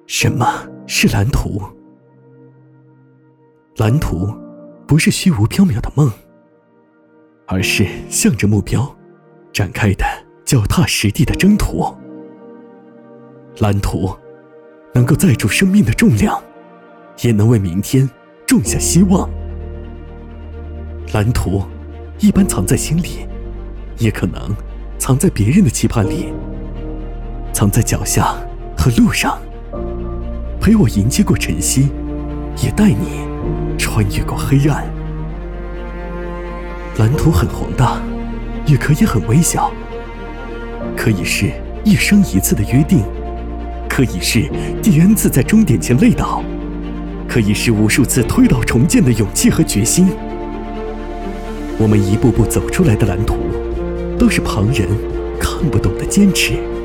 什么是蓝图？蓝图不是虚无缥缈的梦，而是向着目标展开的脚踏实地的征途。蓝图能够载住生命的重量，也能为明天种下希望。蓝图一般藏在心里，也可能藏在别人的期盼里，藏在脚下和路上，陪我迎接过晨曦，也带你穿越过黑暗。蓝图很宏大，也可以很微小，可以是一生一次的约定，可以是第 N 次在终点前累倒，可以是无数次推倒重建的勇气和决心。我们一步步走出来的蓝图，都是旁人看不懂的坚持。